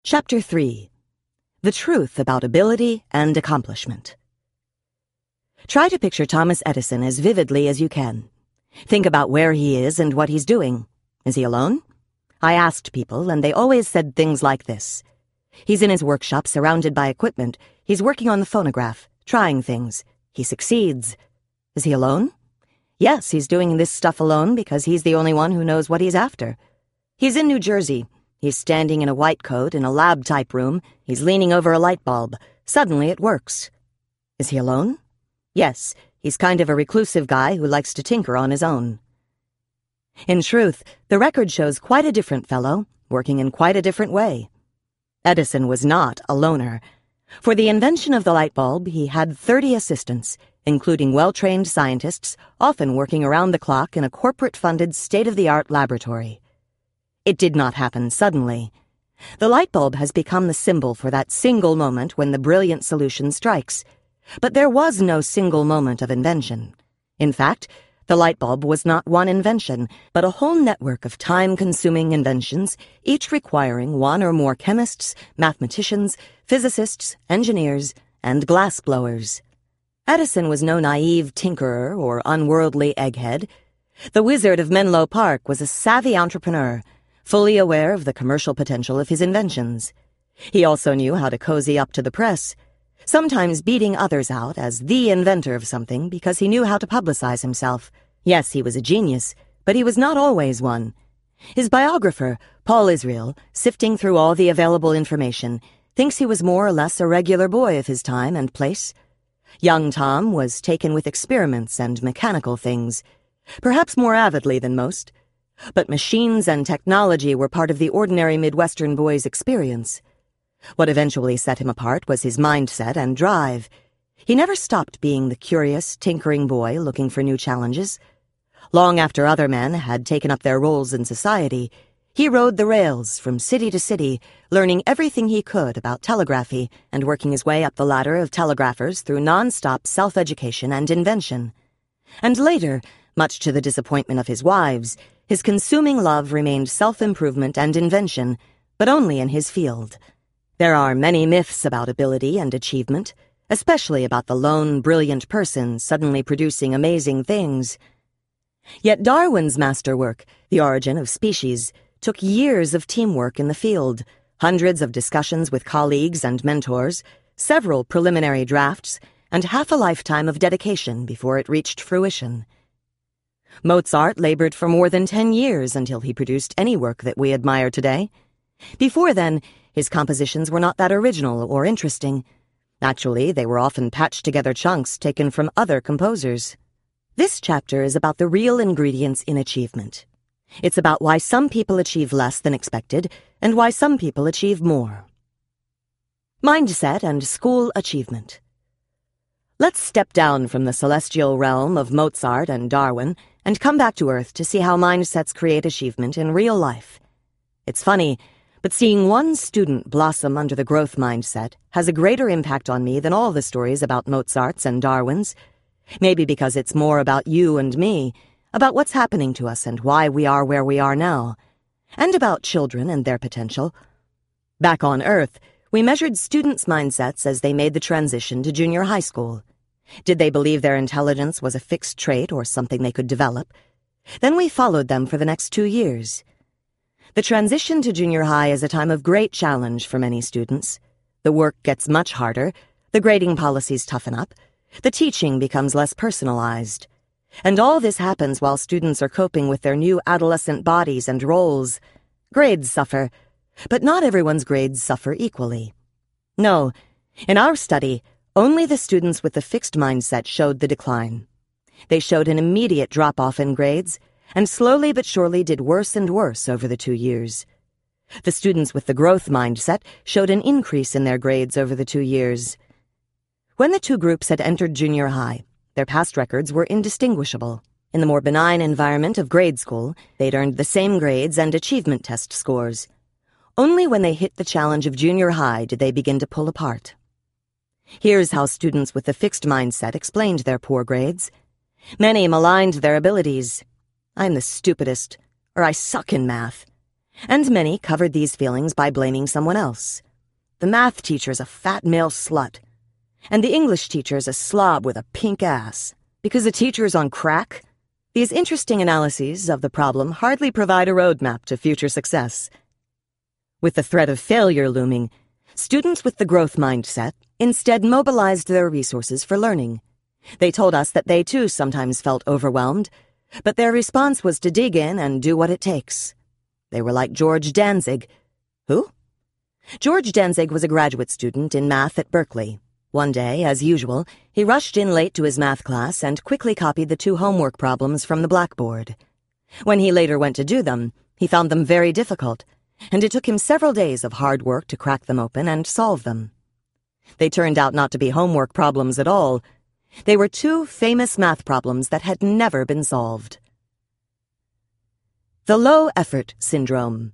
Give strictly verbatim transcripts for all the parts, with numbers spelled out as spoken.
Chapter three. The Truth About Ability and Accomplishment. Try to picture Thomas Edison as vividly as you can. Think about where he is and what he's doing. Is he alone? I asked people, and they always said things like this. He's in his workshop, surrounded by equipment. He's working on the phonograph, trying things. He succeeds. Is he alone? Yes, he's doing this stuff alone because he's the only one who knows what he's after. He's in New Jersey. He's standing in a white coat in a lab-type room. He's leaning over a light bulb. Suddenly it works. Is he alone? Yes, he's kind of a reclusive guy who likes to tinker on his own. In truth, the record shows quite a different fellow, working in quite a different way. Edison was not a loner. For the invention of the light bulb, he had thirty assistants, including well-trained scientists, often working around the clock in a corporate-funded state-of-the-art laboratory. It did not happen suddenly. The light bulb has become the symbol for that single moment when the brilliant solution strikes. But there was no single moment of invention. In fact, the light bulb was not one invention, but a whole network of time-consuming inventions, each requiring one or more chemists, mathematicians, physicists, engineers, and glassblowers. Edison was no naive tinkerer or unworldly egghead. The Wizard of Menlo Park was a savvy entrepreneur, fully aware of the commercial potential of his inventions. He also knew how to cozy up to the press, sometimes beating others out as the inventor of something because he knew how to publicize himself. Yes, he was a genius, but he was not always one. His biographer, Paul Israel, sifting through all the available information, thinks he was more or less a regular boy of his time and place. Young Tom was taken with experiments and mechanical things, perhaps more avidly than most. But machines and technology were part of the ordinary Midwestern boy's experience. What eventually set him apart was his mindset and drive. He never stopped being the curious, tinkering boy looking for new challenges. Long after other men had taken up their roles in society, he rode the rails from city to city, learning everything he could about telegraphy and working his way up the ladder of telegraphers through non-stop self-education and invention. And later, much to the disappointment of his wives, his consuming love remained self-improvement and invention, but only in his field. There are many myths about ability and achievement, especially about the lone, brilliant person suddenly producing amazing things. Yet Darwin's masterwork, The Origin of Species, took years of teamwork in the field, hundreds of discussions with colleagues and mentors, several preliminary drafts, and half a lifetime of dedication before it reached fruition. Mozart labored for more than ten years until he produced any work that we admire today. Before then, his compositions were not that original or interesting. Actually, they were often patched-together chunks taken from other composers. This chapter is about the real ingredients in achievement. It's about why some people achieve less than expected and why some people achieve more. Mindset and school achievement. Let's step down from the celestial realm of Mozart and Darwin and come back to Earth to see how mindsets create achievement in real life. It's funny, but seeing one student blossom under the growth mindset has a greater impact on me than all the stories about Mozart's and Darwin's. Maybe because it's more about you and me, about what's happening to us and why we are where we are now, and about children and their potential. Back on Earth, we measured students' mindsets as they made the transition to junior high school. Did they believe their intelligence was a fixed trait or something they could develop? Then we followed them for the next two years. The transition to junior high is a time of great challenge for many students. The work gets much harder, the grading policies toughen up, the teaching becomes less personalized. And all this happens while students are coping with their new adolescent bodies and roles. Grades suffer, but not everyone's grades suffer equally. No, in our study, only the students with the fixed mindset showed the decline. They showed an immediate drop-off in grades, and slowly but surely did worse and worse over the two years. The students with the growth mindset showed an increase in their grades over the two years. When the two groups had entered junior high, their past records were indistinguishable. In the more benign environment of grade school, they'd earned the same grades and achievement test scores. Only when they hit the challenge of junior high did they begin to pull apart. Here's how students with the fixed mindset explained their poor grades. Many maligned their abilities. I'm the stupidest, or I suck in math. And many covered these feelings by blaming someone else. The math teacher's a fat male slut, and the English teacher's a slob with a pink ass. Because the teacher's on crack? These interesting analyses of the problem hardly provide a roadmap to future success. With the threat of failure looming, students with the growth mindset instead mobilized their resources for learning. They told us that they too sometimes felt overwhelmed, but their response was to dig in and do what it takes. They were like George Danzig. Who? George Danzig was a graduate student in math at Berkeley. One day, as usual, he rushed in late to his math class and quickly copied the two homework problems from the blackboard. When he later went to do them, he found them very difficult, and it took him several days of hard work to crack them open and solve them. They turned out not to be homework problems at all. They were two famous math problems that had never been solved. The low-effort syndrome.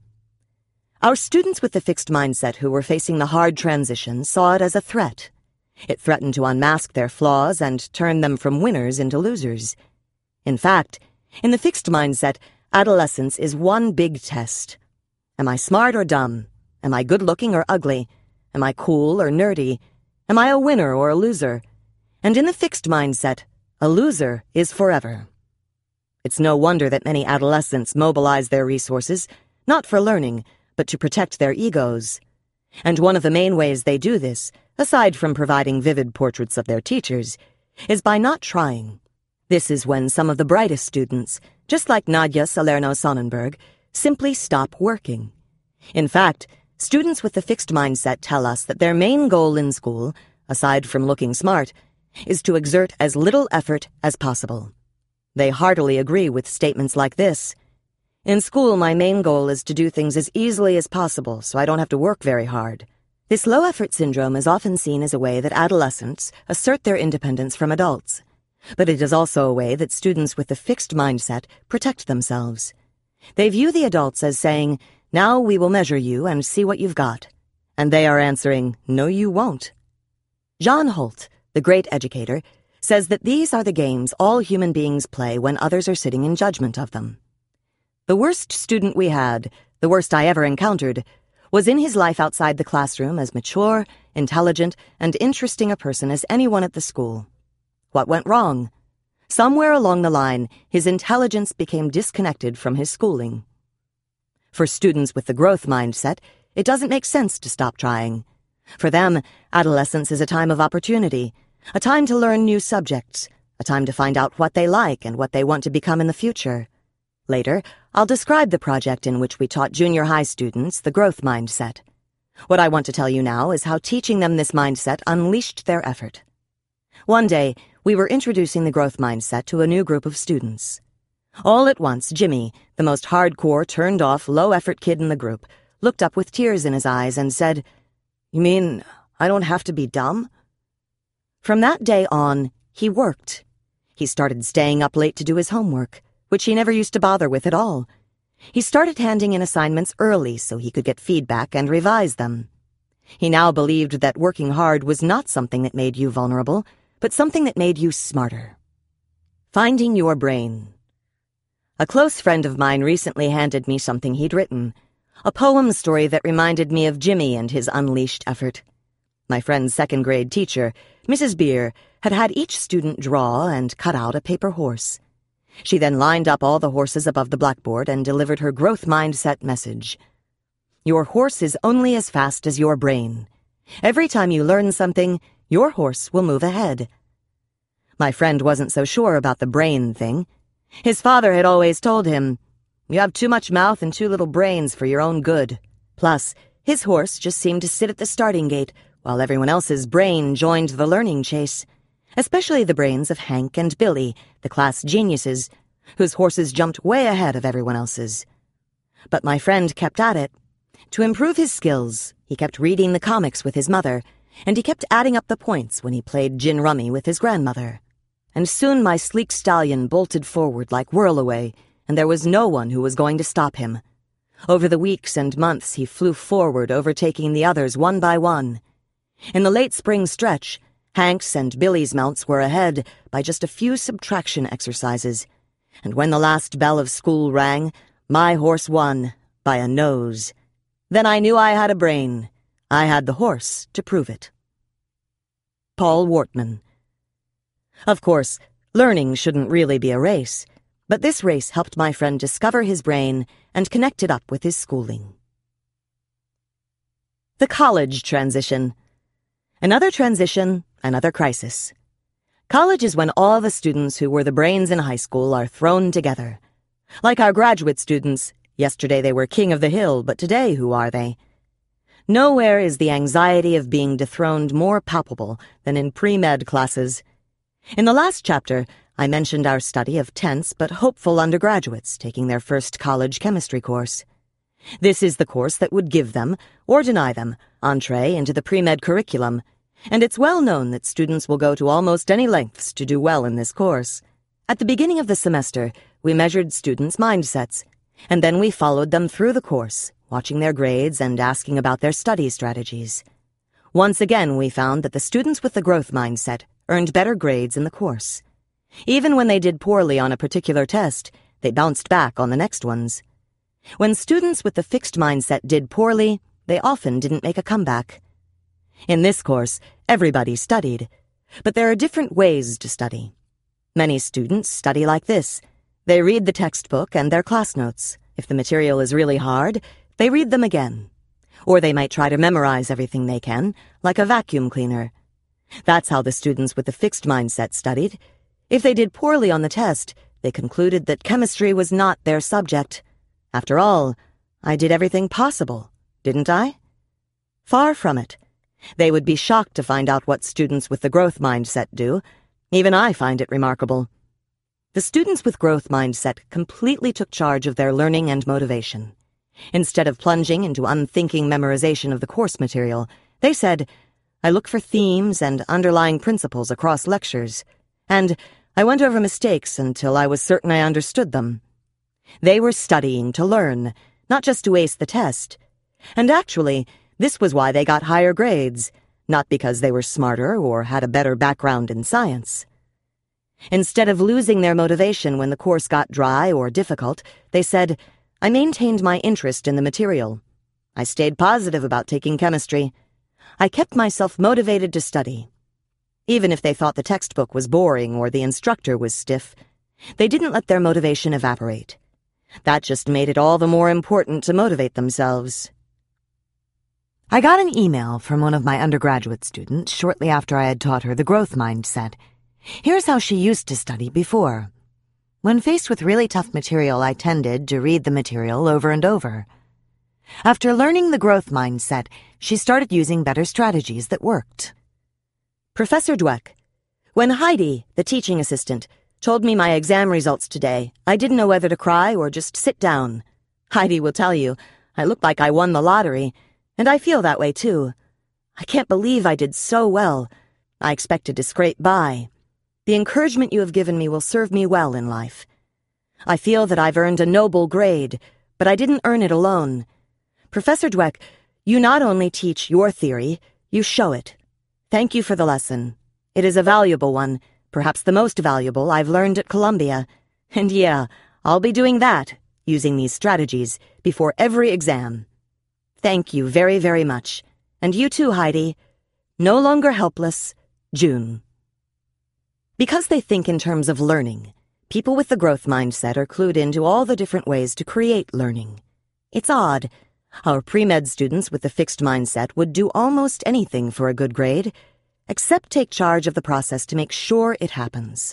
Our students with the fixed mindset who were facing the hard transition saw it as a threat. It threatened to unmask their flaws and turn them from winners into losers. In fact, in the fixed mindset, adolescence is one big test. Am I smart or dumb? Am I good-looking or ugly? Am I cool or nerdy? Am I a winner or a loser? And in the fixed mindset, a loser is forever. It's no wonder that many adolescents mobilize their resources, not for learning, but to protect their egos. And one of the main ways they do this, aside from providing vivid portraits of their teachers, is by not trying. This is when some of the brightest students, just like Nadia Salerno-Sonnenberg, simply stop working. In fact, students with the fixed mindset tell us that their main goal in school, aside from looking smart, is to exert as little effort as possible. They heartily agree with statements like this. In school, my main goal is to do things as easily as possible so I don't have to work very hard. This low-effort syndrome is often seen as a way that adolescents assert their independence from adults. But it is also a way that students with the fixed mindset protect themselves. They view the adults as saying, "Now we will measure you and see what you've got." And they are answering, "No, you won't." John Holt, the great educator, says that these are the games all human beings play when others are sitting in judgment of them. The worst student we had, the worst I ever encountered, was in his life outside the classroom as mature, intelligent, and interesting a person as anyone at the school. What went wrong? Somewhere along the line, his intelligence became disconnected from his schooling. For students with the growth mindset, it doesn't make sense to stop trying. For them, adolescence is a time of opportunity, a time to learn new subjects, a time to find out what they like and what they want to become in the future. Later, I'll describe the project in which we taught junior high students the growth mindset. What I want to tell you now is how teaching them this mindset unleashed their effort. One day, we were introducing the growth mindset to a new group of students. All at once, Jimmy, the most hardcore, turned-off, low-effort kid in the group, looked up with tears in his eyes and said, "You mean I don't have to be dumb?" From that day on, he worked. He started staying up late to do his homework, which he never used to bother with at all. He started handing in assignments early so he could get feedback and revise them. He now believed that working hard was not something that made you vulnerable, but something that made you smarter. Finding your brain. A close friend of mine recently handed me something he'd written, a poem story that reminded me of Jimmy and his unleashed effort. My friend's second-grade teacher, Missus Beer, had had each student draw and cut out a paper horse. She then lined up all the horses above the blackboard and delivered her growth mindset message. Your horse is only as fast as your brain. Every time you learn something, your horse will move ahead. My friend wasn't so sure about the brain thing. His father had always told him, "You have too much mouth and too little brains for your own good." Plus, his horse just seemed to sit at the starting gate while everyone else's brain joined the learning chase, especially the brains of Hank and Billy, the class geniuses, whose horses jumped way ahead of everyone else's. But my friend kept at it. To improve his skills, he kept reading the comics with his mother, and he kept adding up the points when he played gin rummy with his grandmother. And soon my sleek stallion bolted forward like Whirlaway, and there was no one who was going to stop him. Over the weeks and months he flew forward, overtaking the others one by one. In the late spring stretch, Hank's and Billy's mounts were ahead by just a few subtraction exercises, and when the last bell of school rang, my horse won, by a nose. Then I knew I had a brain. I had the horse to prove it. Paul Wortman. Of course, learning shouldn't really be a race, but this race helped my friend discover his brain and connect it up with his schooling. The college transition. Another transition, another crisis. College is when all the students who were the brains in high school are thrown together. Like our graduate students, yesterday they were king of the hill, but today who are they? Nowhere is the anxiety of being dethroned more palpable than in pre-med classes. In the last chapter, I mentioned our study of tense but hopeful undergraduates taking their first college chemistry course. This is the course that would give them, or deny them, entree into the pre-med curriculum, and it's well known that students will go to almost any lengths to do well in this course. At the beginning of the semester, we measured students' mindsets, and then we followed them through the course, watching their grades and asking about their study strategies. Once again, we found that the students with the growth mindset earned better grades in the course. Even when they did poorly on a particular test, they bounced back on the next ones. When students with the fixed mindset did poorly, they often didn't make a comeback. In this course, everybody studied, but there are different ways to study. Many students study like this. They read the textbook and their class notes. If the material is really hard, they read them again. Or they might try to memorize everything they can, like a vacuum cleaner. That's how the students with the fixed mindset studied. If they did poorly on the test, they concluded that chemistry was not their subject. After all, I did everything possible, didn't I? Far from it. They would be shocked to find out what students with the growth mindset do. Even I find it remarkable. The students with growth mindset completely took charge of their learning and motivation. Instead of plunging into unthinking memorization of the course material, they said, I look for themes and underlying principles across lectures, and I went over mistakes until I was certain I understood them. They were studying to learn, not just to ace the test. And actually, this was why they got higher grades, not because they were smarter or had a better background in science. Instead of losing their motivation when the course got dry or difficult, they said, I maintained my interest in the material. I stayed positive about taking chemistry. I kept myself motivated to study. Even if they thought the textbook was boring or the instructor was stiff, they didn't let their motivation evaporate. That just made it all the more important to motivate themselves. I got an email from one of my undergraduate students shortly after I had taught her the growth mindset. Here's how she used to study before. When faced with really tough material, I tended to read the material over and over. After learning the growth mindset, she started using better strategies that worked. Professor Dweck, when Heidi, the teaching assistant, told me my exam results today, I didn't know whether to cry or just sit down. Heidi will tell you, I look like I won the lottery, and I feel that way too. I can't believe I did so well. I expected to scrape by. The encouragement you have given me will serve me well in life. I feel that I've earned a noble grade, but I didn't earn it alone. Professor Dweck, you not only teach your theory, you show it. Thank you for the lesson. It is a valuable one, perhaps the most valuable I've learned at Columbia. And yeah, I'll be doing that, using these strategies, before every exam. Thank you very, very much. And you too, Heidi. No longer helpless, June. Because they think in terms of learning, people with the growth mindset are clued into all the different ways to create learning. It's odd. Our pre-med students with the fixed mindset would do almost anything for a good grade, except take charge of the process to make sure it happens.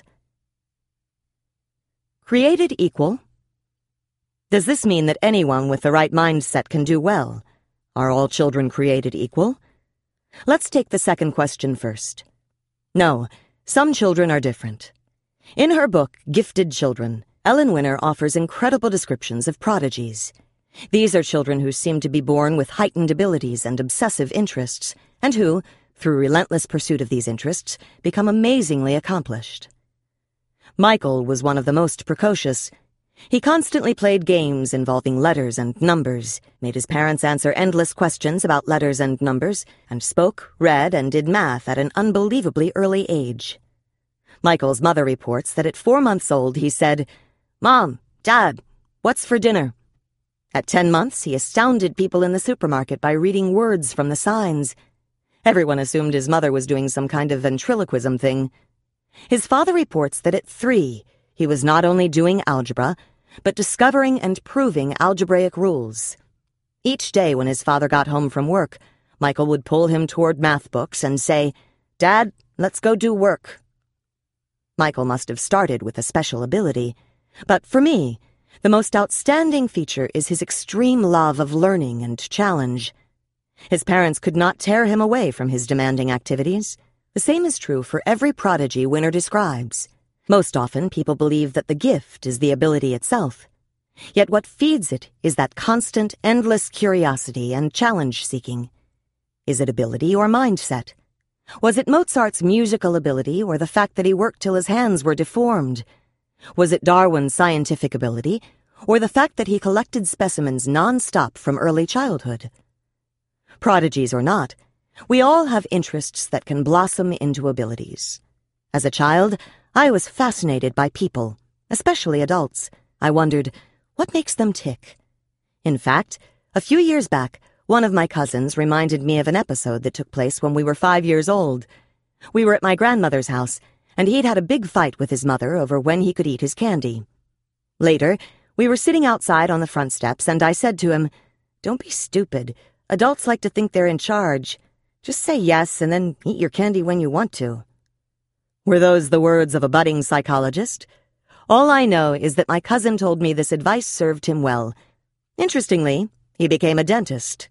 Created equal? Does this mean that anyone with the right mindset can do well? Are all children created equal? Let's take the second question first. No, some children are different. In her book, Gifted Children, Ellen Winner offers incredible descriptions of prodigies. These are children who seem to be born with heightened abilities and obsessive interests, and who, through relentless pursuit of these interests, become amazingly accomplished. Michael was one of the most precocious. He constantly played games involving letters and numbers, made his parents answer endless questions about letters and numbers, and spoke, read, and did math at an unbelievably early age. Michael's mother reports that at four months old he said, Mom, Dad, what's for dinner? At ten months, he astounded people in the supermarket by reading words from the signs. Everyone assumed his mother was doing some kind of ventriloquism thing. His father reports that at three, he was not only doing algebra, but discovering and proving algebraic rules. Each day when his father got home from work, Michael would pull him toward math books and say, "Dad, let's go do work." Michael must have started with a special ability, but for me, the most outstanding feature is his extreme love of learning and challenge. His parents could not tear him away from his demanding activities. The same is true for every prodigy Winner describes. Most often, people believe that the gift is the ability itself. Yet what feeds it is that constant, endless curiosity and challenge-seeking. Is it ability or mindset? Was it Mozart's musical ability or the fact that he worked till his hands were deformed? Was it Darwin's scientific ability or the fact that he collected specimens non-stop from early childhood? Prodigies or not, we all have interests that can blossom into abilities. As a child, I was fascinated by people, especially adults. I wondered, what makes them tick? In fact, a few years back, one of my cousins reminded me of an episode that took place when we were five years old. We were at my grandmother's house, and he'd had a big fight with his mother over when he could eat his candy. Later, we were sitting outside on the front steps, and I said to him, "Don't be stupid. Adults like to think they're in charge. Just say yes and then eat your candy when you want to." Were those the words of a budding psychologist? All I know is that my cousin told me this advice served him well. Interestingly, he became a dentist.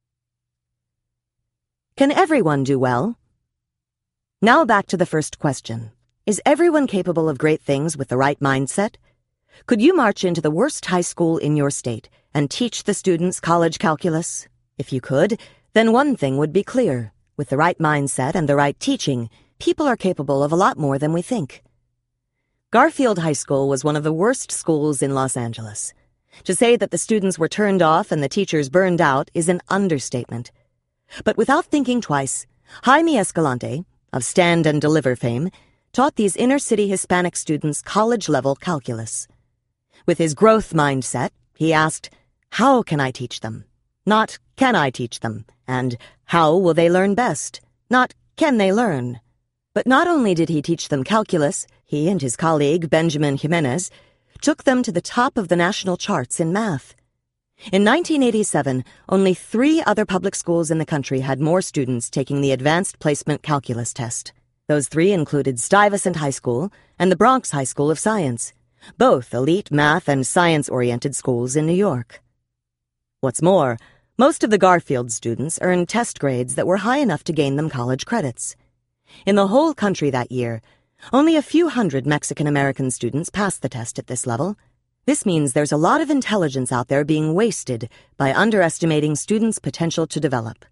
Can everyone do well? Now back to the first question. Is everyone capable of great things with the right mindset? Could you march into the worst high school in your state and teach the students college calculus? If you could, then one thing would be clear. With the right mindset and the right teaching, people are capable of a lot more than we think. Garfield High School was one of the worst schools in Los Angeles. To say that the students were turned off and the teachers burned out is an understatement. But without thinking twice, Jaime Escalante, of Stand and Deliver fame, taught these inner-city Hispanic students college-level calculus. With his growth mindset, he asked, "How can I teach them?" Not, "Can I teach them?" and "How will they learn best?" Not, "Can they learn?" But not only did he teach them calculus, he and his colleague, Benjamin Jimenez, took them to the top of the national charts in math. In nineteen eighty-seven, only three other public schools in the country had more students taking the Advanced Placement Calculus test. Those three included Stuyvesant High School and the Bronx High School of Science, both elite math and science-oriented schools in New York. What's more, most of the Garfield students earned test grades that were high enough to gain them college credits. In the whole country that year, only a few hundred Mexican-American students passed the test at this level. This means there's a lot of intelligence out there being wasted by underestimating students' potential to develop.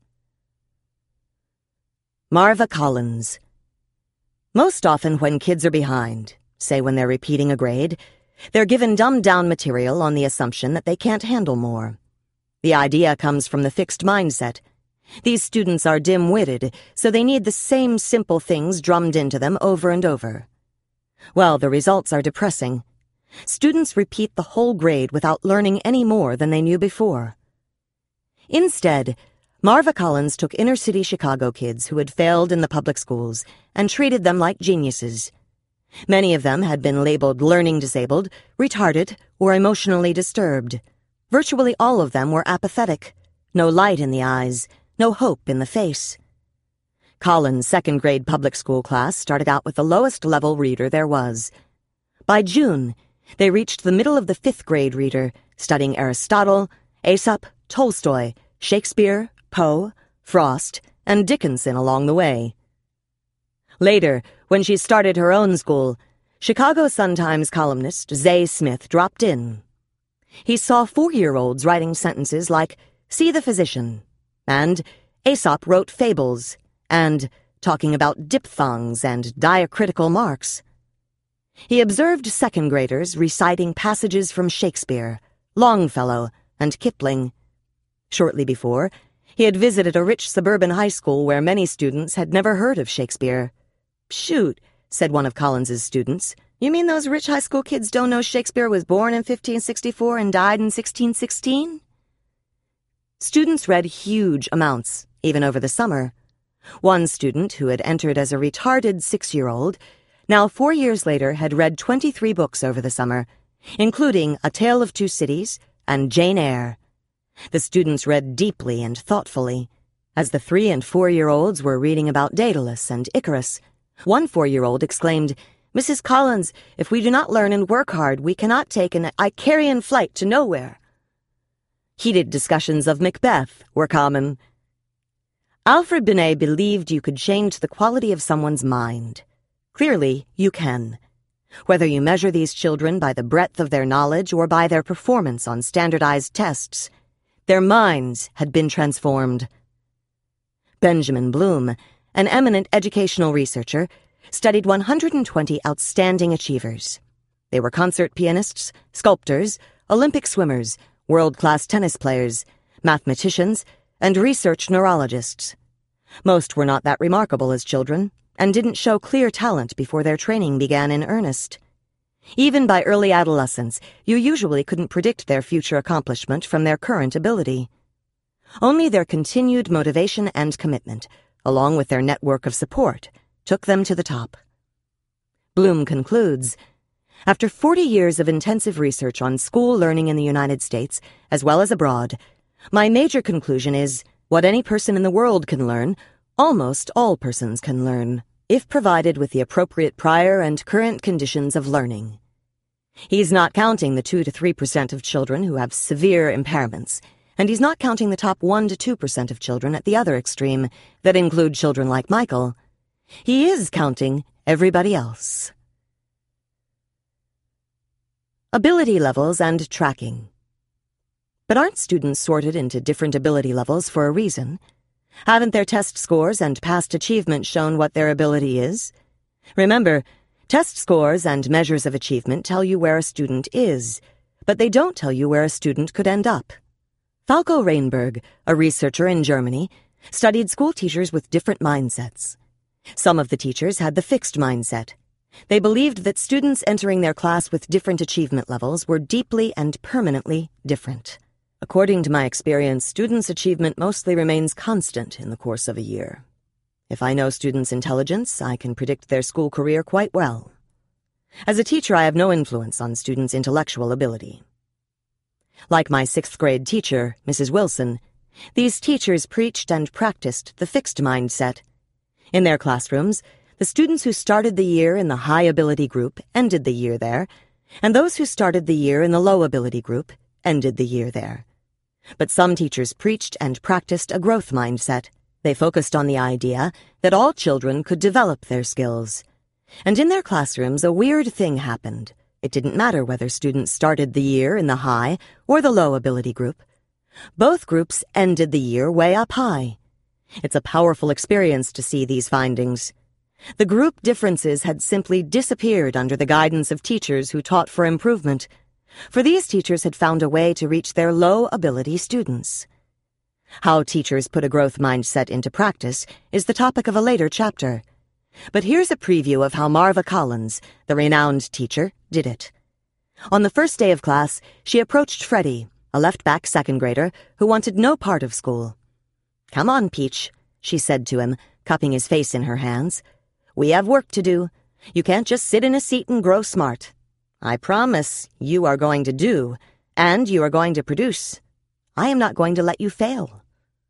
Marva Collins. Most often when kids are behind, say when they're repeating a grade, they're given dumbed-down material on the assumption that they can't handle more. The idea comes from the fixed mindset. These students are dim-witted, so they need the same simple things drummed into them over and over. Well, the results are depressing. Students repeat the whole grade without learning any more than they knew before. Instead, Marva Collins took inner-city Chicago kids who had failed in the public schools and treated them like geniuses. Many of them had been labeled learning disabled, retarded, or emotionally disturbed. Virtually all of them were apathetic, no light in the eyes, no hope in the face. Collins' second-grade public school class started out with the lowest-level reader there was. By June, they reached the middle of the fifth-grade reader, studying Aristotle, Aesop, Tolstoy, Shakespeare, Poe, Frost, and Dickinson along the way. Later, when she started her own school, Chicago Sun-Times columnist Zay Smith dropped in. He saw four-year-olds writing sentences like, "See the physician," and "Aesop wrote fables," and talking about diphthongs and diacritical marks. He observed second-graders reciting passages from Shakespeare, Longfellow, and Kipling. Shortly before, he had visited a rich suburban high school where many students had never heard of Shakespeare. "Shoot," said one of Collins's students, You mean those rich high school kids don't know Shakespeare was born in fifteen sixty-four and died in sixteen sixteen? Students read huge amounts, even over the summer. One student, who had entered as a retarded six-year-old, now four years later had read twenty-three books over the summer, including A Tale of Two Cities and Jane Eyre. The students read deeply and thoughtfully. As the three- and four-year-olds were reading about Daedalus and Icarus, one four-year-old exclaimed, "Missus Collins, if we do not learn and work hard, we cannot take an Icarian flight to nowhere." Heated discussions of Macbeth were common. Alfred Binet believed you could change the quality of someone's mind. Clearly, you can. Whether you measure these children by the breadth of their knowledge or by their performance on standardized tests, their minds had been transformed. Benjamin Bloom, an eminent educational researcher, studied one hundred twenty outstanding achievers. They were concert pianists, sculptors, Olympic swimmers, world-class tennis players, mathematicians, and research neurologists. Most were not that remarkable as children, and didn't show clear talent before their training began in earnest. Even by early adolescence, you usually couldn't predict their future accomplishment from their current ability. Only their continued motivation and commitment, along with their network of support, took them to the top. Bloom concludes, "After forty years of intensive research on school learning in the United States, as well as abroad, my major conclusion is, what any person in the world can learn, almost all persons can learn, if provided with the appropriate prior and current conditions of learning." He's not counting the two to three percent of children who have severe impairments, and he's not counting the top one to two percent of children at the other extreme, that include children like Michael. He is counting everybody else. Ability levels and tracking. But aren't students sorted into different ability levels for a reason? Haven't their test scores and past achievement shown what their ability is? Remember, test scores and measures of achievement tell you where a student is, but they don't tell you where a student could end up. Falco Reinberg, a researcher in Germany, studied school teachers with different mindsets. Some of the teachers had the fixed mindset. They believed that students entering their class with different achievement levels were deeply and permanently different. According to my experience, students' achievement mostly remains constant in the course of a year. If I know students' intelligence, I can predict their school career quite well. As a teacher, I have no influence on students' intellectual ability. Like my sixth grade teacher, Missus Wilson, these teachers preached and practiced the fixed mindset. In their classrooms, the students who started the year in the high ability group ended the year there, and those who started the year in the low ability group ended the year there. But some teachers preached and practiced a growth mindset. They focused on the idea that all children could develop their skills. And in their classrooms, a weird thing happened. It didn't matter whether students started the year in the high or the low ability group. Both groups ended the year way up high. It's a powerful experience to see these findings. The group differences had simply disappeared under the guidance of teachers who taught for improvement, for these teachers had found a way to reach their low-ability students. How teachers put a growth mindset into practice is the topic of a later chapter. But here's a preview of how Marva Collins, the renowned teacher, did it. On the first day of class, she approached Freddie, a left-back second grader who wanted no part of school. "Come on, Peach," she said to him, cupping his face in her hands. "We have work to do. You can't just sit in a seat and grow smart. I promise you are going to do, and you are going to produce. I am not going to let you fail."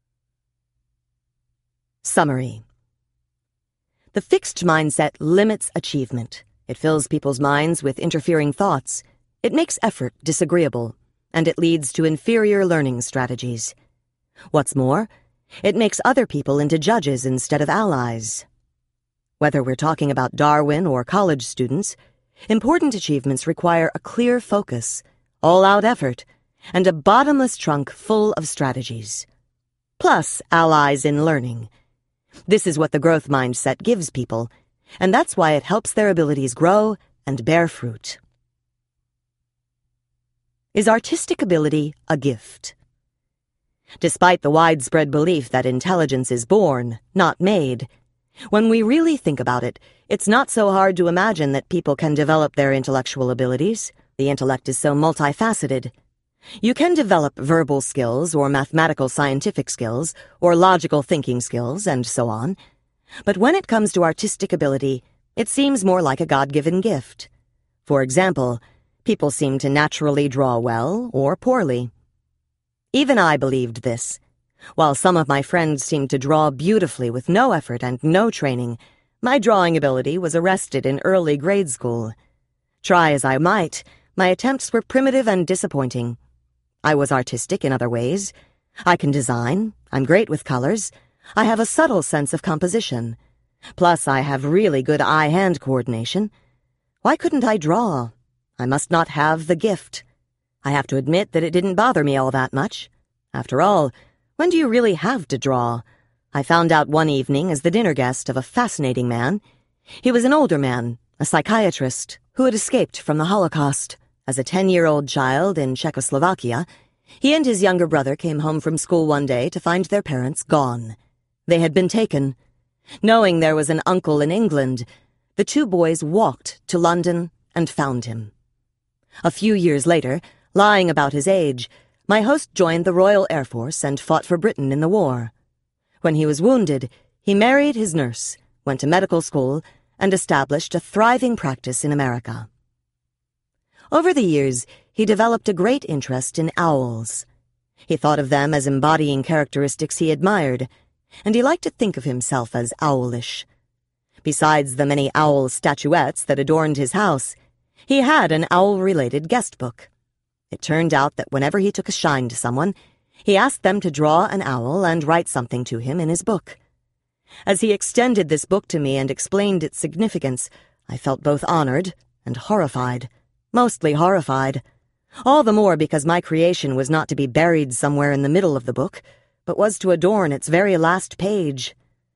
Summary. The fixed mindset limits achievement. It fills people's minds with interfering thoughts. It makes effort disagreeable, and it leads to inferior learning strategies. What's more, it makes other people into judges instead of allies. Whether we're talking about Darwin or college students, important achievements require a clear focus, all-out effort, and a bottomless trunk full of strategies. Plus allies in learning. This is what the growth mindset gives people, and that's why it helps their abilities grow and bear fruit. Is artistic ability a gift? Despite the widespread belief that intelligence is born, not made, When we really think about it, it's not so hard to imagine that people can develop their intellectual abilities. The intellect is so multifaceted. You can develop verbal skills or mathematical scientific skills or logical thinking skills and so on. But when it comes to artistic ability, it seems more like a God-given gift. For example, people seem to naturally draw well or poorly. Even I believed this. While some of my friends seemed to draw beautifully with no effort and no training, my drawing ability was arrested in early grade school. Try as I might, my attempts were primitive and disappointing. I was artistic in other ways. I can design, I'm great with colors, I have a subtle sense of composition. Plus, I have really good eye-hand coordination. Why couldn't I draw? I must not have the gift. I have to admit that it didn't bother me all that much. After all, when do you really have to draw? I found out one evening as the dinner guest of a fascinating man. He was an older man, a psychiatrist, who had escaped from the Holocaust. As a ten-year-old child in Czechoslovakia, he and his younger brother came home from school one day to find their parents gone. They had been taken. Knowing there was an uncle in England, the two boys walked to London and found him. A few years later, lying about his age, my host joined the Royal Air Force and fought for Britain in the war. When he was wounded, he married his nurse, went to medical school, and established a thriving practice in America. Over the years, he developed a great interest in owls. He thought of them as embodying characteristics he admired, and he liked to think of himself as owlish. Besides the many owl statuettes that adorned his house, he had an owl-related guest book. It turned out that whenever he took a shine to someone, he asked them to draw an owl and write something to him in his book. As he extended this book to me and explained its significance, I felt both honored and horrified, mostly horrified. All the more because my creation was not to be buried somewhere in the middle of the book, but was to adorn its very last page.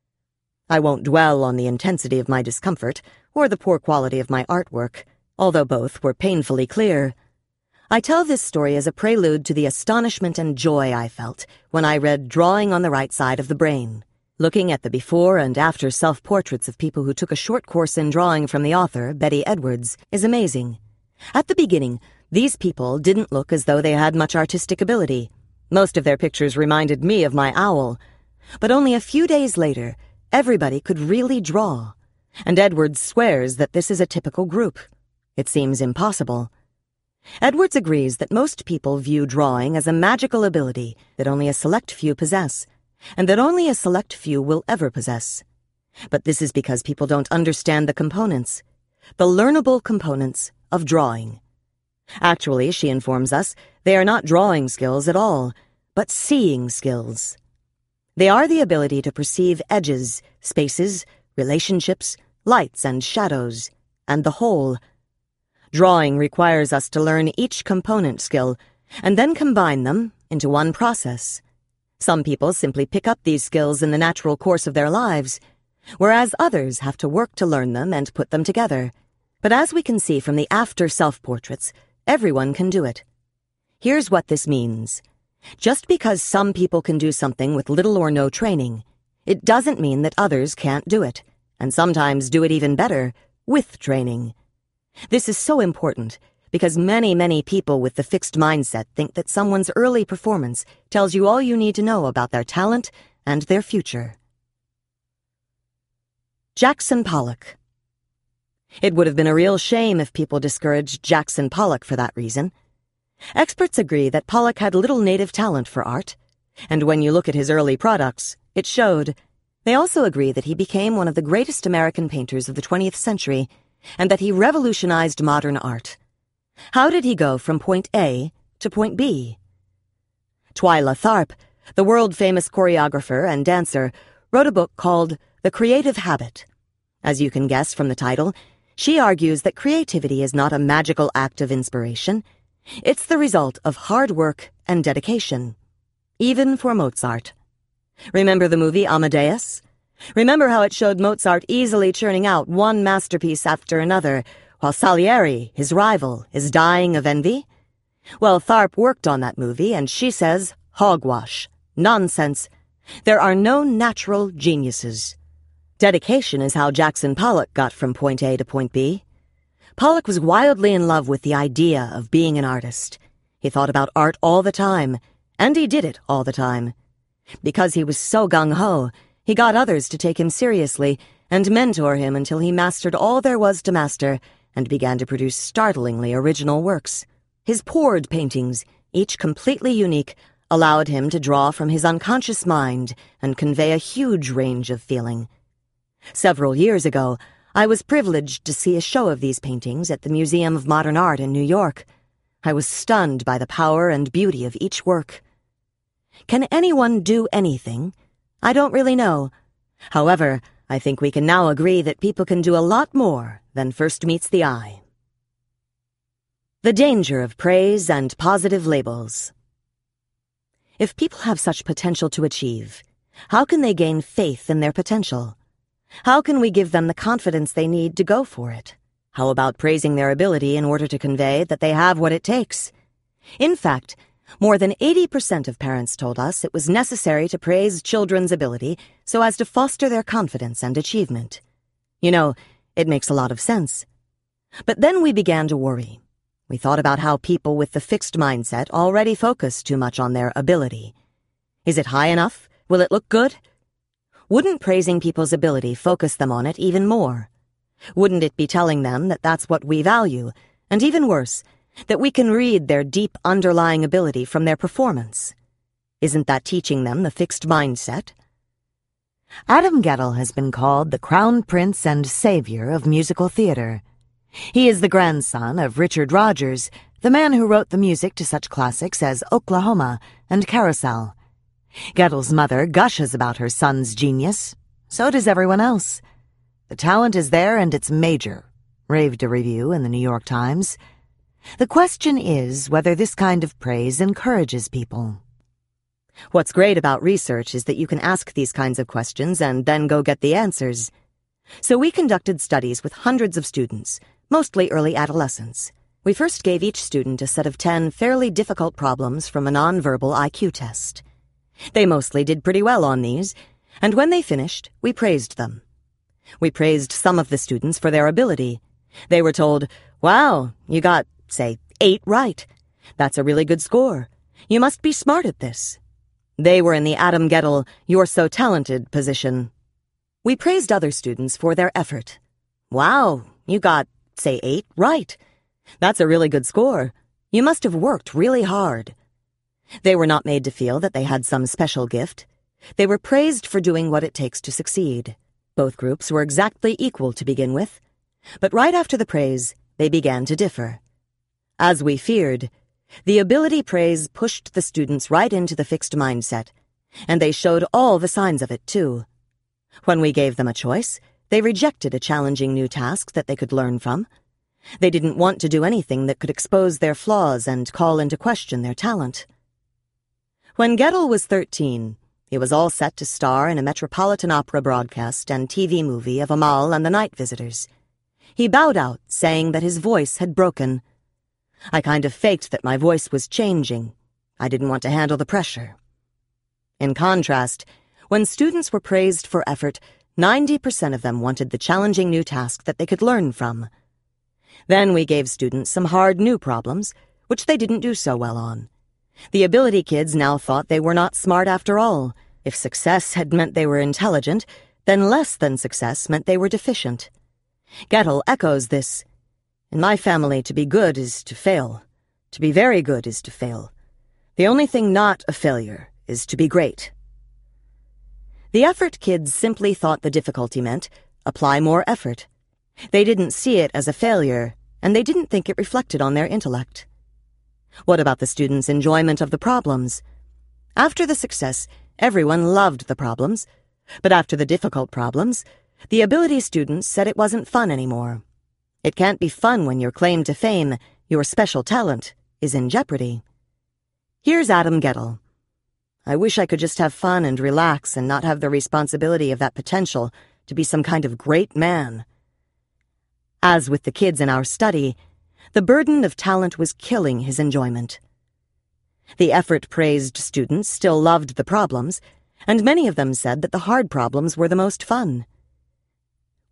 I won't dwell on the intensity of my discomfort or the poor quality of my artwork, although both were painfully clear. I tell this story as a prelude to the astonishment and joy I felt when I read Drawing on the Right Side of the Brain. Looking at the before and after self-portraits of people who took a short course in drawing from the author, Betty Edwards, is amazing. At the beginning, these people didn't look as though they had much artistic ability. Most of their pictures reminded me of my owl. But only a few days later, everybody could really draw. And Edwards swears that this is a typical group. It seems impossible. Edwards agrees that most people view drawing as a magical ability that only a select few possess, and that only a select few will ever possess. But this is because people don't understand the components, the learnable components of drawing. Actually, she informs us, they are not drawing skills at all, but seeing skills. They are the ability to perceive edges, spaces, relationships, lights and shadows, and the whole. Drawing requires us to learn each component skill and then combine them into one process. Some people simply pick up these skills in the natural course of their lives, whereas others have to work to learn them and put them together. But as we can see from the after self-portraits, everyone can do it. Here's what this means. Just because some people can do something with little or no training, it doesn't mean that others can't do it, and sometimes do it even better, with training. This is so important because many, many people with the fixed mindset think that someone's early performance tells you all you need to know about their talent and their future. Jackson Pollock. It would have been a real shame if people discouraged Jackson Pollock for that reason. Experts agree that Pollock had little native talent for art, and when you look at his early products, it showed. They also agree that he became one of the greatest American painters of the twentieth century, and that he revolutionized modern art. How did he go from point A to point B? Twyla Tharp, the world-famous choreographer and dancer, wrote a book called The Creative Habit. As you can guess from the title, she argues that creativity is not a magical act of inspiration. It's the result of hard work and dedication, even for Mozart. Remember the movie Amadeus? Remember how it showed Mozart easily churning out one masterpiece after another, while Salieri, his rival, is dying of envy? Well, Tharp worked on that movie, and she says, hogwash, nonsense. There are no natural geniuses. Dedication is how Jackson Pollock got from point A to point B. Pollock was wildly in love with the idea of being an artist. He thought about art all the time, and he did it all the time. Because he was so gung-ho, he got others to take him seriously and mentor him until he mastered all there was to master and began to produce startlingly original works. His poured paintings, each completely unique, allowed him to draw from his unconscious mind and convey a huge range of feeling. Several years ago, I was privileged to see a show of these paintings at the Museum of Modern Art in New York. I was stunned by the power and beauty of each work. Can anyone do anything? I don't really know. However, I think we can now agree that people can do a lot more than first meets the eye. The danger of praise and positive labels. If people have such potential to achieve, how can they gain faith in their potential? How can we give them the confidence they need to go for it? How about praising their ability in order to convey that they have what it takes? In fact, more than eighty percent of parents told us it was necessary to praise children's ability so as to foster their confidence and achievement. You know, it makes a lot of sense. But then we began to worry. We thought about how people with the fixed mindset already focus too much on their ability. Is it high enough? Will it look good? Wouldn't praising people's ability focus them on it even more? Wouldn't it be telling them that that's what we value, and even worse, that we can read their deep underlying ability from their performance? Isn't that teaching them the fixed mindset? Adam Guettel has been called the crown prince and savior of musical theater. He is the grandson of Richard Rodgers, the man who wrote the music to such classics as Oklahoma and Carousel. Guettel's mother gushes about her son's genius. So does everyone else. The talent is there and it's major, raved a review in the New York Times. The question is whether this kind of praise encourages people. What's great about research is that you can ask these kinds of questions and then go get the answers. So we conducted studies with hundreds of students, mostly early adolescents. We first gave each student a set of ten fairly difficult problems from a nonverbal I Q test. They mostly did pretty well on these, and when they finished, we praised them. We praised some of the students for their ability. They were told, "Wow, you got, say, eight right. That's a really good score. You must be smart at this." They were in the Adam Guettel, "you're so talented" position. We praised other students for their effort. "Wow, you got, say, eight right. That's a really good score. You must have worked really hard." They were not made to feel that they had some special gift. They were praised for doing what it takes to succeed. Both groups were exactly equal to begin with, but right after the praise, they began to differ. As we feared, the ability praise pushed the students right into the fixed mindset, and they showed all the signs of it, too. When we gave them a choice, they rejected a challenging new task that they could learn from. They didn't want to do anything that could expose their flaws and call into question their talent. When Guettel was thirteen, he was all set to star in a Metropolitan Opera broadcast and T V movie of Amal and the Night Visitors. He bowed out, saying that his voice had broken. I kind of faked that my voice was changing. I didn't want to handle the pressure. In contrast, when students were praised for effort, ninety percent of them wanted the challenging new task that they could learn from. Then we gave students some hard new problems, which they didn't do so well on. The ability kids now thought they were not smart after all. If success had meant they were intelligent, then less than success meant they were deficient. Guettel echoes this. "In my family, to be good is to fail. To be very good is to fail. The only thing not a failure is to be great." The effort kids simply thought the difficulty meant apply more effort. They didn't see it as a failure, and they didn't think it reflected on their intellect. What about the students' enjoyment of the problems? After the success, everyone loved the problems, but after the difficult problems, the ability students said it wasn't fun anymore. It can't be fun when your claim to fame, your special talent, is in jeopardy. Here's Adam Guettel. "I wish I could just have fun and relax and not have the responsibility of that potential to be some kind of great man." As with the kids in our study, the burden of talent was killing his enjoyment. The effort-praised students still loved the problems, and many of them said that the hard problems were the most fun.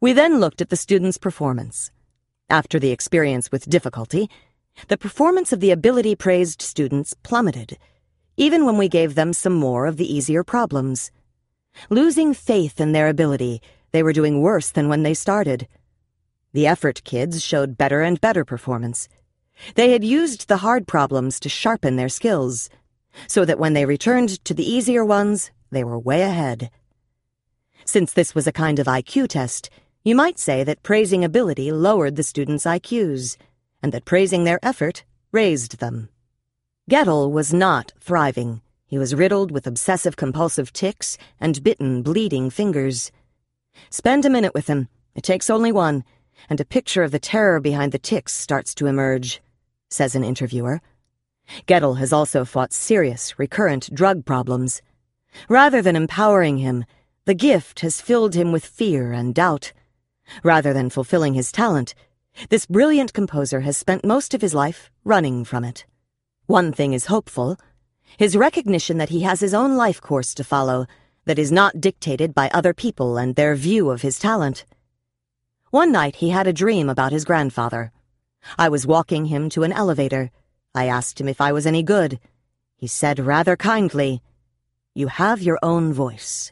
We then looked at the students' performance. After the experience with difficulty, the performance of the ability-praised students plummeted, even when we gave them some more of the easier problems. Losing faith in their ability, they were doing worse than when they started. The effort kids showed better and better performance. They had used the hard problems to sharpen their skills, so that when they returned to the easier ones, they were way ahead. Since this was a kind of I Q test, you might say that praising ability lowered the students' I Qs, and that praising their effort raised them. Gettle was not thriving. He was riddled with obsessive-compulsive tics and bitten, bleeding fingers. Spend a minute with him. It takes only one, and a picture of the terror behind the tics starts to emerge, says an interviewer. Gettle has also fought serious, recurrent drug problems. Rather than empowering him, the gift has filled him with fear and doubt. Rather than fulfilling his talent, this brilliant composer has spent most of his life running from it. One thing is hopeful: his recognition that he has his own life course to follow that is not dictated by other people and their view of his talent. One night he had a dream about his grandfather. I was walking him to an elevator. I asked him if I was any good. He said rather kindly, "You have your own voice."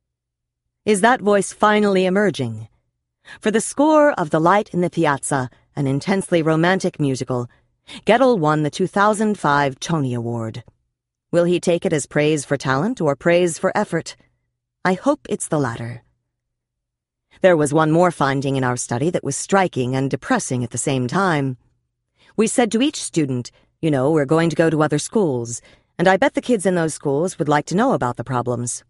Is that voice finally emerging? For the score of The Light in the Piazza, an intensely romantic musical, Gettle won the two thousand five Tony Award. Will he take it as praise for talent or praise for effort? I hope it's the latter. There was one more finding in our study that was striking and depressing at the same time. We said to each student, you know, we're going to go to other schools, and I bet the kids in those schools would like to know about the problems.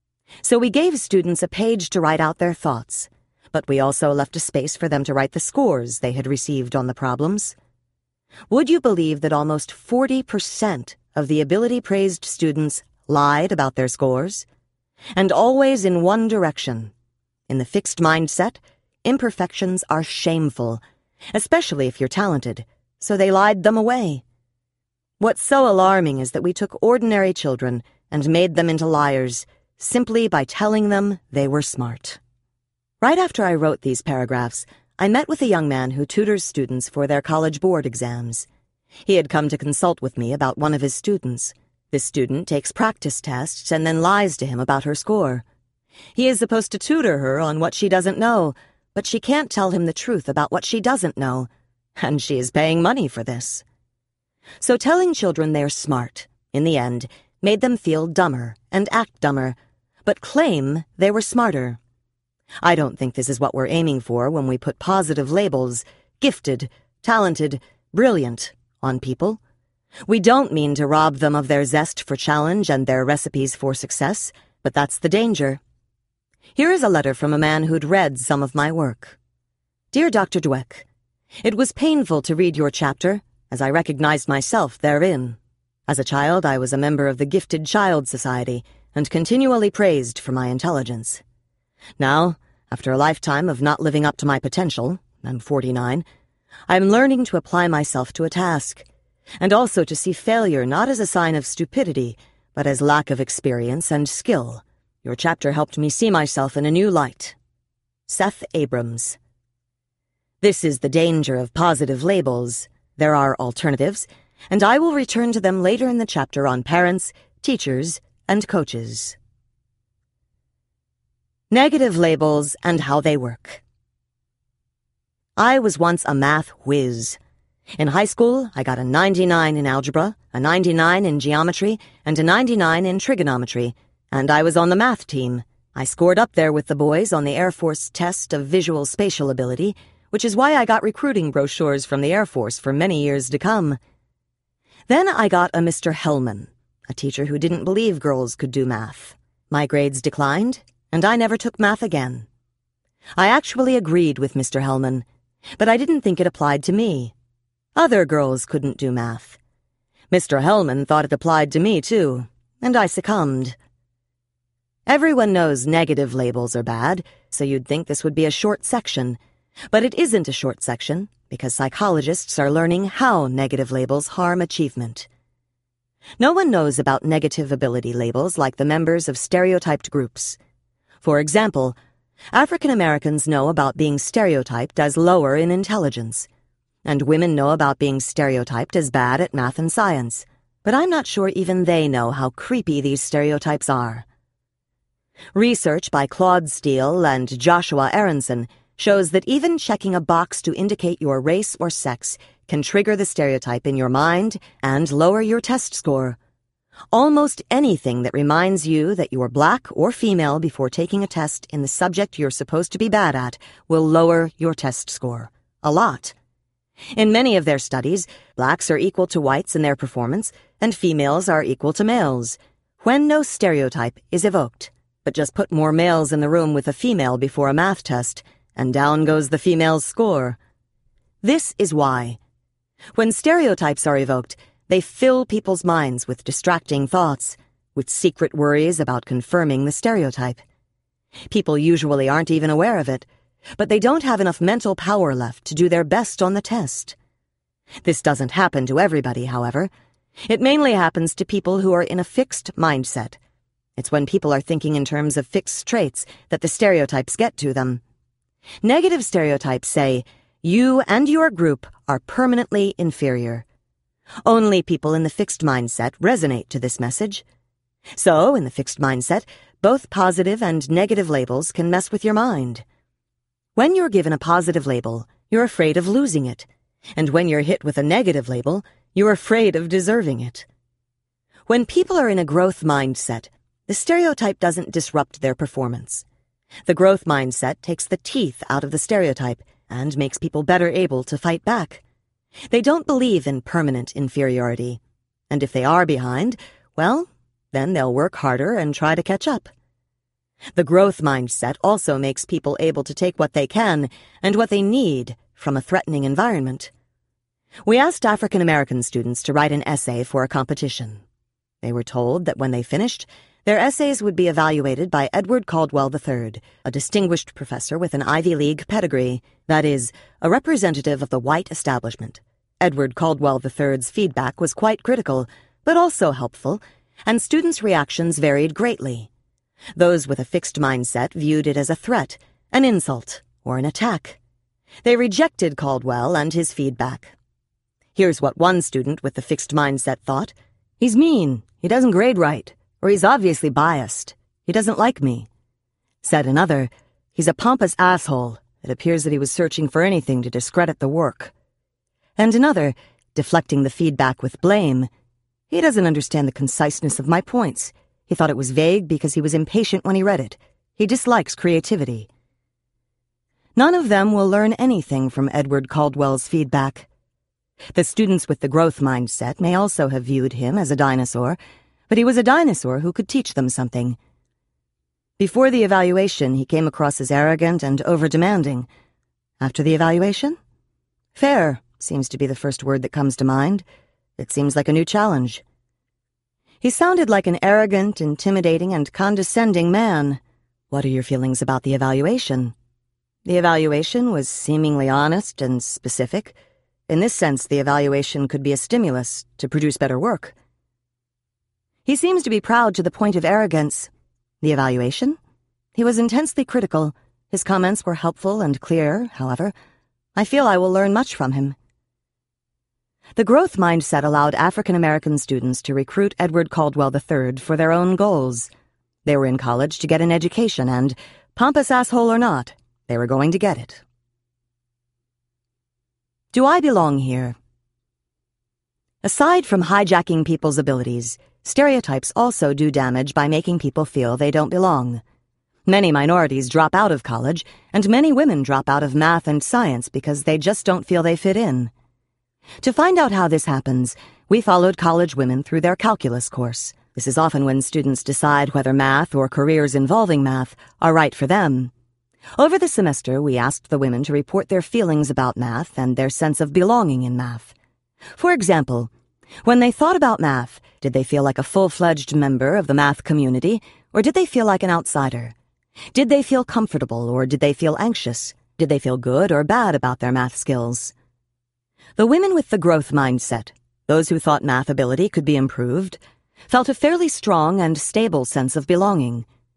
So we gave students a page to write out their thoughts, but we also left a space for them to write the scores they had received on the problems. Would you believe that almost forty percent of the ability-praised students lied about their scores? And always in one direction. In the fixed mindset, imperfections are shameful, especially if you're talented, so they lied them away. What's so alarming is that we took ordinary children and made them into liars simply by telling them they were smart. Right after I wrote these paragraphs, I met with a young man who tutors students for their college board exams. He had come to consult with me about one of his students. This student takes practice tests and then lies to him about her score. He is supposed to tutor her on what she doesn't know, but she can't tell him the truth about what she doesn't know, and she is paying money for this. So telling children they're smart, in the end, made them feel dumber and act dumber, but claim they were smarter. I don't think this is what we're aiming for when we put positive labels, gifted, talented, brilliant, on people. We don't mean to rob them of their zest for challenge and their recipes for success, but that's the danger. Here is a letter from a man who'd read some of my work. Dear Doctor Dweck, it was painful to read your chapter, as I recognized myself therein. As a child, I was a member of the Gifted Child Society and continually praised for my intelligence. Now, after a lifetime of not living up to my potential, I'm forty-nine, I'm learning to apply myself to a task, and also to see failure not as a sign of stupidity, but as lack of experience and skill. Your chapter helped me see myself in a new light. Seth Abrams. This is the danger of positive labels. There are alternatives, and I will return to them later in the chapter on parents, teachers, and coaches. Negative labels and how they work. I was once a math whiz. In high school, I got a ninety-nine in algebra, a ninety-nine in geometry, and a ninety-nine in trigonometry, and I was on the math team. I scored up there with the boys on the Air Force test of visual spatial ability, which is why I got recruiting brochures from the Air Force for many years to come. Then I got a Mister Hellman, a teacher who didn't believe girls could do math. My grades declined, and I never took math again. I actually agreed with Mister Hellman, but I didn't think it applied to me. Other girls couldn't do math. Mister Hellman thought it applied to me, too, and I succumbed. Everyone knows negative labels are bad, so you'd think this would be a short section. But it isn't a short section, because psychologists are learning how negative labels harm achievement. No one knows about negative ability labels like the members of stereotyped groups. For example, African Americans know about being stereotyped as lower in intelligence, and women know about being stereotyped as bad at math and science, but I'm not sure even they know how creepy these stereotypes are. Research by Claude Steele and Joshua Aronson shows that even checking a box to indicate your race or sex can trigger the stereotype in your mind and lower your test score. Almost anything that reminds you that you're black or female before taking a test in the subject you're supposed to be bad at will lower your test score. A lot. In many of their studies, blacks are equal to whites in their performance, and females are equal to males, when no stereotype is evoked. But just put more males in the room with a female before a math test, and down goes the female's score. This is why. When stereotypes are evoked, they fill people's minds with distracting thoughts, with secret worries about confirming the stereotype. People usually aren't even aware of it, but they don't have enough mental power left to do their best on the test. This doesn't happen to everybody, however. It mainly happens to people who are in a fixed mindset. It's when people are thinking in terms of fixed traits that the stereotypes get to them. Negative stereotypes say, you and your group are permanently inferior. Only people in the fixed mindset resonate to this message. So, in the fixed mindset, both positive and negative labels can mess with your mind. When you're given a positive label, you're afraid of losing it. And when you're hit with a negative label, you're afraid of deserving it. When people are in a growth mindset, the stereotype doesn't disrupt their performance. The growth mindset takes the teeth out of the stereotype and makes people better able to fight back. They don't believe in permanent inferiority. And if they are behind, well, then they'll work harder and try to catch up. The growth mindset also makes people able to take what they can and what they need from a threatening environment. We asked African American students to write an essay for a competition. They were told that when they finished, their essays would be evaluated by Edward Caldwell the third, a distinguished professor with an Ivy League pedigree, that is, a representative of the white establishment. Edward Caldwell the third's feedback was quite critical, but also helpful, and students' reactions varied greatly. Those with a fixed mindset viewed it as a threat, an insult, or an attack. They rejected Caldwell and his feedback. Here's what one student with the fixed mindset thought. He's mean, he doesn't grade right, or he's obviously biased. He doesn't like me. Said another, he's a pompous asshole. It appears that he was searching for anything to discredit the work. And another, deflecting the feedback with blame, he doesn't understand the conciseness of my points. He thought it was vague because he was impatient when he read it. He dislikes creativity. None of them will learn anything from Edward Caldwell's feedback. The students with the growth mindset may also have viewed him as a dinosaur, but he was a dinosaur who could teach them something. Before the evaluation, he came across as arrogant and over-demanding. After the evaluation? Fair seems to be the first word that comes to mind. It seems like a new challenge. He sounded like an arrogant, intimidating, and condescending man. What are your feelings about the evaluation? The evaluation was seemingly honest and specific. In this sense, the evaluation could be a stimulus to produce better work. He seems to be proud to the point of arrogance. The evaluation? He was intensely critical. His comments were helpful and clear, however. I feel I will learn much from him. The growth mindset allowed African American students to recruit Edward Caldwell the third for their own goals. They were in college to get an education and, pompous asshole or not, they were going to get it. Do I belong here? Aside from hijacking people's abilities, stereotypes also do damage by making people feel they don't belong. Many minorities drop out of college, and many women drop out of math and science because they just don't feel they fit in. To find out how this happens, we followed college women through their calculus course. This is often when students decide whether math or careers involving math are right for them. Over the semester, we asked the women to report their feelings about math and their sense of belonging in math. For example, when they thought about math, did they feel like a full-fledged member of the math community, or did they feel like an outsider? Did they feel comfortable, or did they feel anxious? Did they feel good or bad about their math skills? The women with the growth mindset, those who thought math ability could be improved, felt a fairly strong and stable sense of belonging.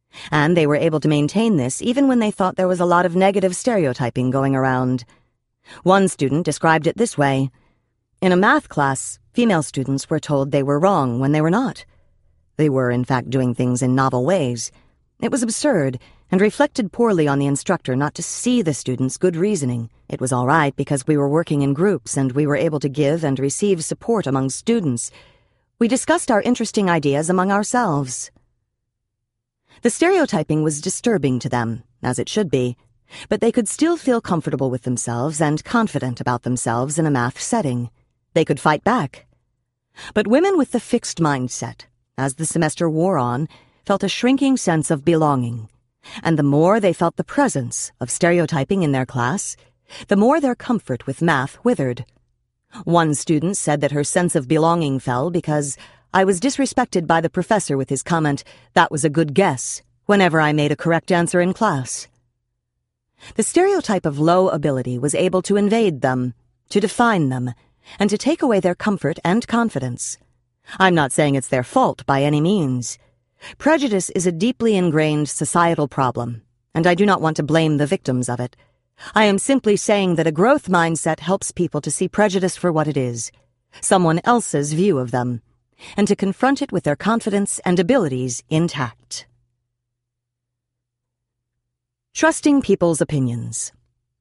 And they were able to maintain this even when they thought there was a lot of negative stereotyping going around. One student described it this way. In a math class, female students were told they were wrong when they were not. They were, in fact, doing things in novel ways. It was absurd and reflected poorly on the instructor not to see the students' good reasoning. It was all right because we were working in groups and we were able to give and receive support among students. We discussed our interesting ideas among ourselves. The stereotyping was disturbing to them, as it should be, but they could still feel comfortable with themselves and confident about themselves in a math setting. They could fight back. But women with the fixed mindset, as the semester wore on, felt a shrinking sense of belonging, and the more they felt the presence of stereotyping in their class, the more their comfort with math withered. One student said that her sense of belonging fell because I was disrespected by the professor with his comment, "That was a good guess," whenever I made a correct answer in class. The stereotype of low ability was able to invade them, to define them, and to take away their comfort and confidence. I'm not saying it's their fault by any means. Prejudice is a deeply ingrained societal problem, and I do not want to blame the victims of it. I am simply saying that a growth mindset helps people to see prejudice for what it is, someone else's view of them, and to confront it with their confidence and abilities intact. Trusting people's opinions.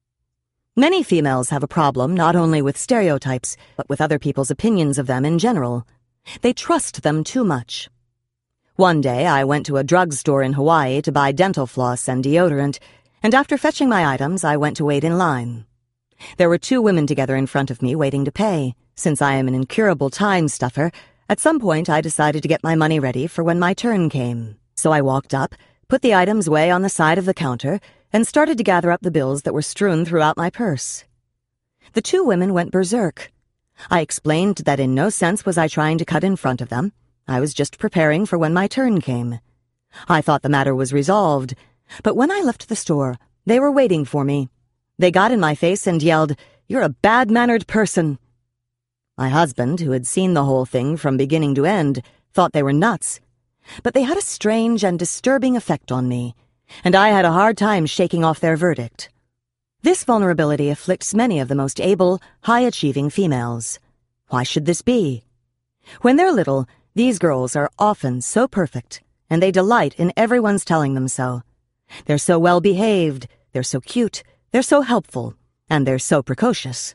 Many females have a problem not only with stereotypes, but with other people's opinions of them in general. They trust them too much. One day I went to a drugstore in Hawaii to buy dental floss and deodorant, and after fetching my items I went to wait in line. There were two women together in front of me waiting to pay. Since I am an incurable time stuffer, at some point I decided to get my money ready for when my turn came. So I walked up, put the items away on the side of the counter, and started to gather up the bills that were strewn throughout my purse. The two women went berserk. I explained that in no sense was I trying to cut in front of them. I was just preparing for when my turn came. I thought the matter was resolved, but when I left the store, they were waiting for me. They got in my face and yelled, "You're a bad-mannered person." My husband, who had seen the whole thing from beginning to end, thought they were nuts. But they had a strange and disturbing effect on me, and I had a hard time shaking off their verdict. This vulnerability afflicts many of the most able, high-achieving females. Why should this be? When they're little, these girls are often so perfect, and they delight in everyone's telling them so. They're so well-behaved, they're so cute, they're so helpful, and they're so precocious.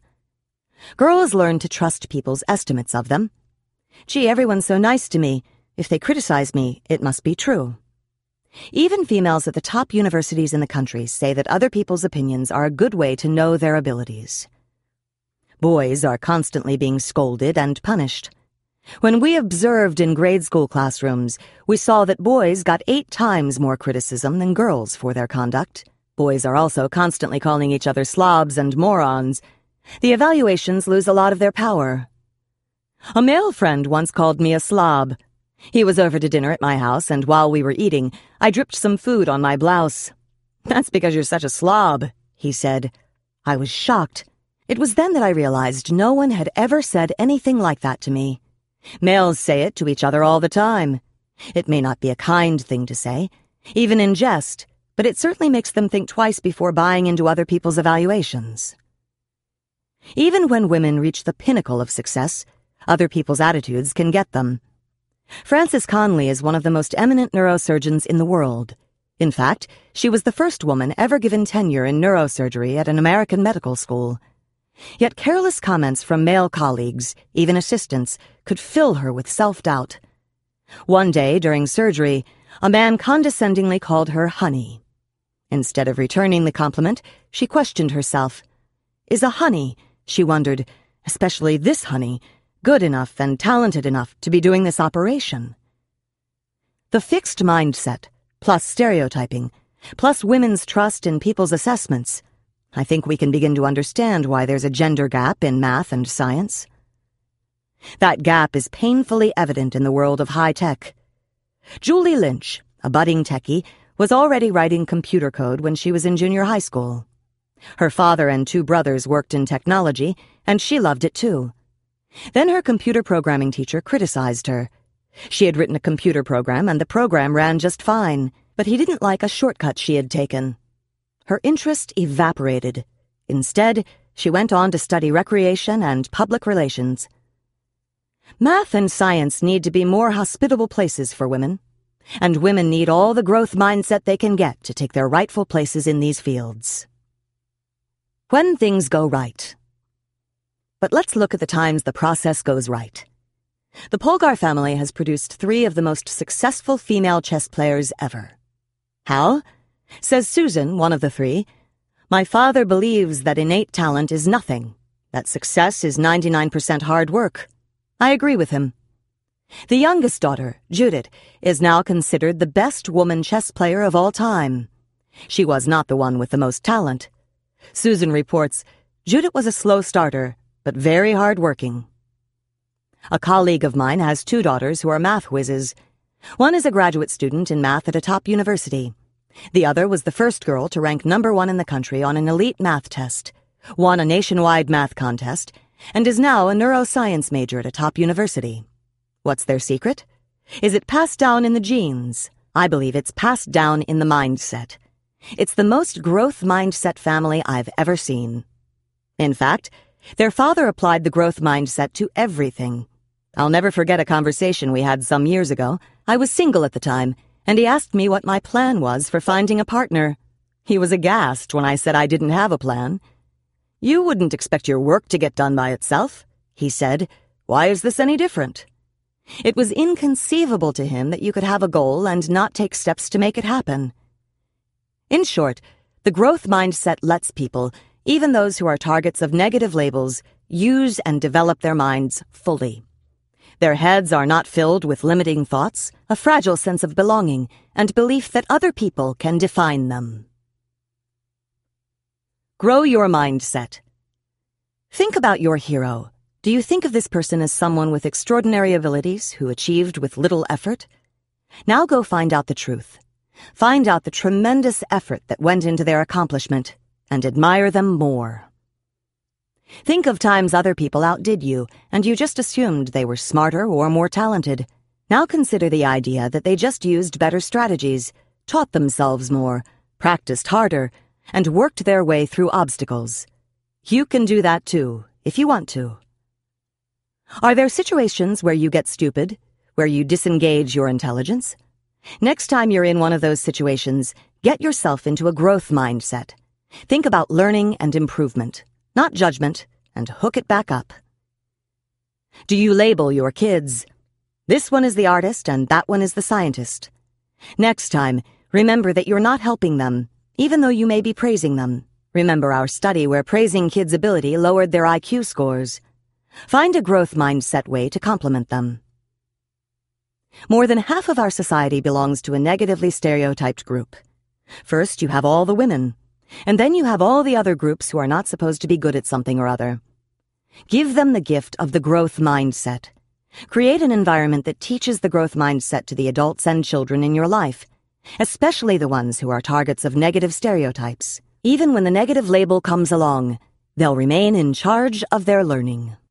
Girls learn to trust people's estimates of them. Gee, everyone's so nice to me. If they criticize me, it must be true. Even females at the top universities in the country say that other people's opinions are a good way to know their abilities. Boys are constantly being scolded and punished. When we observed in grade school classrooms, we saw that boys got eight times more criticism than girls for their conduct. Boys are also constantly calling each other slobs and morons. The evaluations lose a lot of their power. A male friend once called me a slob. He was over to dinner at my house, and while we were eating, I dripped some food on my blouse. "That's because you're such a slob," he said. I was shocked. It was then that I realized no one had ever said anything like that to me. Males say it to each other all the time. It may not be a kind thing to say, even in jest, but it certainly makes them think twice before buying into other people's evaluations. Even when women reach the pinnacle of success, other people's attitudes can get them. Frances Conley is one of the most eminent neurosurgeons in the world. In fact, she was the first woman ever given tenure in neurosurgery at an American medical school. Yet careless comments from male colleagues, even assistants, could fill her with self-doubt. One day, during surgery, a man condescendingly called her honey. Instead of returning the compliment, she questioned herself. Is a honey, she wondered, especially this honey, good enough and talented enough to be doing this operation? The fixed mindset, plus stereotyping, plus women's trust in people's assessments, I think we can begin to understand why there's a gender gap in math and science. That gap is painfully evident in the world of high tech. Julie Lynch, a budding techie, was already writing computer code when she was in junior high school. Her father and two brothers worked in technology, and she loved it too. Then her computer programming teacher criticized her. She had written a computer program, and the program ran just fine, but he didn't like a shortcut she had taken. Her interest evaporated. Instead, she went on to study recreation and public relations. Math and science need to be more hospitable places for women, and women need all the growth mindset they can get to take their rightful places in these fields. When things go right. But let's look at the times the process goes right. The Polgar family has produced three of the most successful female chess players ever. How? Says Susan, one of the three. My father believes that innate talent is nothing, that success is ninety-nine percent hard work. I agree with him. The youngest daughter, Judith, is now considered the best woman chess player of all time. She was not the one with the most talent. Susan reports, Judith was a slow starter, but very hard-working. A colleague of mine has two daughters who are math whizzes. One is a graduate student in math at a top university. The other was the first girl to rank number one in the country on an elite math test, won a nationwide math contest, and is now a neuroscience major at a top university. What's their secret? Is it passed down in the genes? I believe it's passed down in the mindset. It's the most growth mindset family I've ever seen. In fact, their father applied the growth mindset to everything. I'll never forget a conversation we had some years ago. I was single at the time, and he asked me what my plan was for finding a partner. He was aghast when I said I didn't have a plan. You wouldn't expect your work to get done by itself, he said. Why is this any different? It was inconceivable to him that you could have a goal and not take steps to make it happen. In short, the growth mindset lets people, even those who are targets of negative labels, use and develop their minds fully. Their heads are not filled with limiting thoughts, a fragile sense of belonging, and belief that other people can define them. Grow your mindset. Think about your hero. Do you think of this person as someone with extraordinary abilities who achieved with little effort? Now go find out the truth. Find out the tremendous effort that went into their accomplishment, and admire them more. Think of times other people outdid you, and you just assumed they were smarter or more talented. Now consider the idea that they just used better strategies, taught themselves more, practiced harder, and worked their way through obstacles. You can do that too, if you want to. Are there situations where you get stupid, where you disengage your intelligence? Next time you're in one of those situations, get yourself into a growth mindset. Think about learning and improvement, not judgment, and hook it back up. Do you label your kids? This one is the artist and that one is the scientist. Next time, remember that you're not helping them, even though you may be praising them. Remember our study where praising kids' ability lowered their I Q scores. Find a growth mindset way to complement them. More than half of our society belongs to a negatively stereotyped group. First, you have all the women, and then you have all the other groups who are not supposed to be good at something or other. Give them the gift of the growth mindset. Create an environment that teaches the growth mindset to the adults and children in your life, especially the ones who are targets of negative stereotypes. Even when the negative label comes along, they'll remain in charge of their learning.